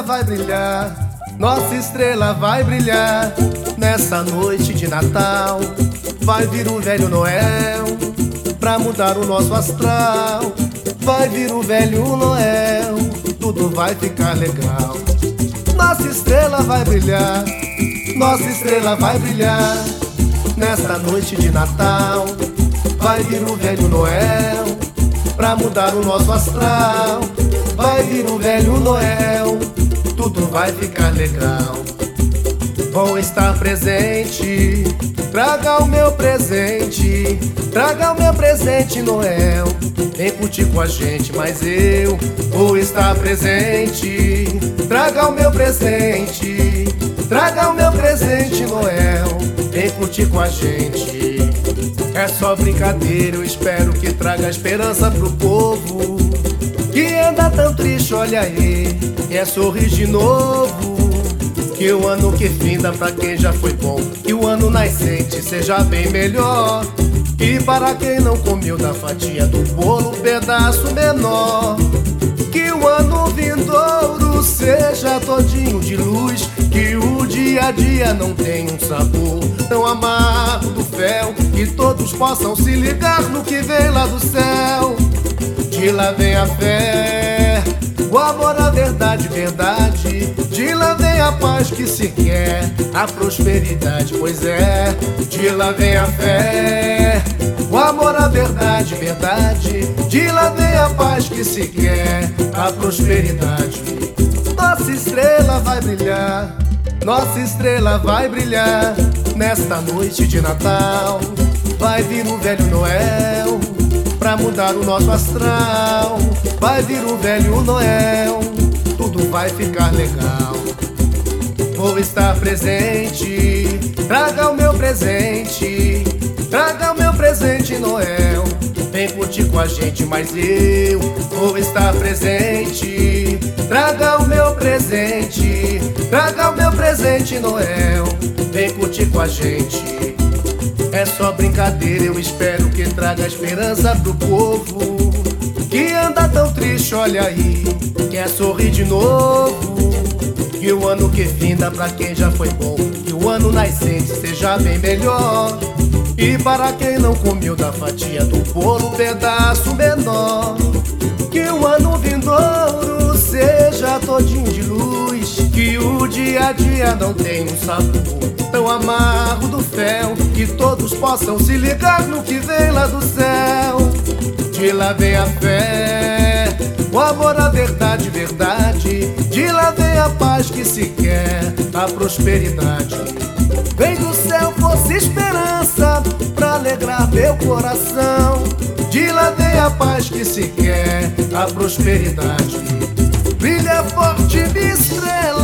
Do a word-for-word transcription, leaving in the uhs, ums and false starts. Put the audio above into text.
vai brilhar, nossa estrela vai brilhar. Nessa noite de Natal vai vir o velho Noel pra mudar o nosso astral. Vai vir o velho Noel, tudo vai ficar legal. Nossa estrela vai brilhar, nossa estrela vai brilhar. Nesta noite de Natal vai vir o velho Noel pra mudar o nosso astral. Vai vir o velho Noel, tudo vai ficar legal. Vou estar presente, traga o meu presente, traga o meu presente, Noel. Vem curtir com a gente, mas eu vou estar presente. Traga o meu presente, traga o meu presente, Noel. Vem curtir com a gente. É só brincadeira, eu espero que traga esperança pro povo que anda tão triste, olha aí, é sorrir de novo. Que o ano que finda pra quem já foi bom, que o ano nascente seja bem melhor. E para quem não comeu da fatia do bolo um pedaço menor, que o ano vindouro seja todinho de luz. Que o dia a dia não tenha um sabor tão amargo do fel, que todos possam se ligar no que vem lá do céu. De lá vem a fé, o amor, a verdade, verdade. De lá vem a paz que se quer, a prosperidade, pois é. De lá vem a fé, o amor, a verdade, verdade. De lá vem a paz que se quer, a prosperidade. Nossa estrela vai brilhar, nossa estrela vai brilhar. Nesta noite de Natal vai vir o velho Noel pra mudar o nosso astral. Vai vir o velho Noel, tudo vai ficar legal. Vou estar presente, traga o meu presente, traga o meu presente, Noel. Vem curtir com a gente, mas eu vou estar presente. Traga o meu presente, traga o meu presente, Noel. Vem curtir com a gente. É só brincadeira, eu espero que traga esperança pro povo que anda tão triste, olha aí, quer sorrir de novo. Que o ano que finda pra quem já foi bom, que o ano nascente seja bem melhor. E para quem não comeu da fatia do bolo um pedaço menor, que o ano vindouro seja todinho de luz. Que o dia a dia não tenha um sabor tão amargo do fel, que todos possam se ligar no que vem lá do céu. De lá vem a fé, o amor, a verdade, verdade. De lá vem a paz que se quer, a prosperidade. Vem do céu força e esperança pra alegrar meu coração. De lá vem a paz que se quer, a prosperidade. Brilha forte minha estrela,